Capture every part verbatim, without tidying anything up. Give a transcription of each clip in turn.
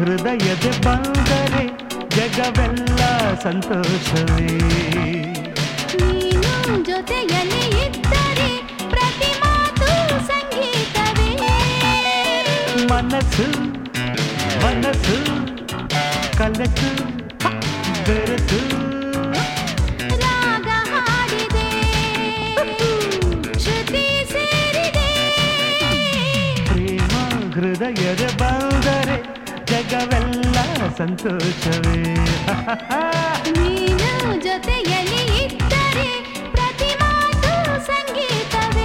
ಹೃದಯದ ಬಂದರೆ ಜಗವೆಲ್ಲ ಸಂತೋಷವೇ. ನೀನು ಜೊತೆಯಲ್ಲಿ ಇದ್ದರೆ ಪ್ರತಿ ಮಾತು ಸಂಗೀತವೇ. ಮನಸ್ಸು ಮನಸ್ಸು ಕಲಸು ಬೆರೆತು ರಾಗ ಹಾಡಿದೆ ಶ್ರುತಿ ಸೇರಿದೆ. ಪ್ರೇಮ ಹೃದಯದ ಬಂದರೆ ಜಗವೆಲ್ಲ ಸಂತೋಷವೇ. ನೀನು ಜೊತೆಯಲ್ಲಿ ಇದ್ದರೆ ಪ್ರತಿ ಮಾತು ಸಂಗೀತವೇ.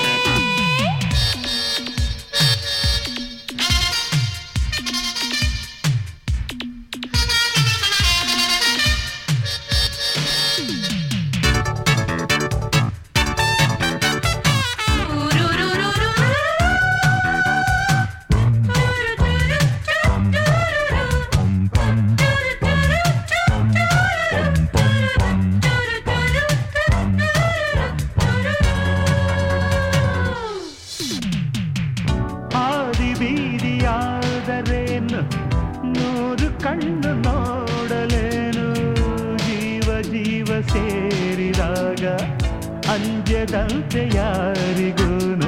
ಹಾದಿ ಬೀದಿಯಾದರೇನು ನೂರು ಕಣ್ಣು ನೋಡಲೇನು. ಜೀವ ಜೀವ ಸೇರಿದಾಗ ಅಂಜದಂತೆ ಯಾರಿಗೂನು.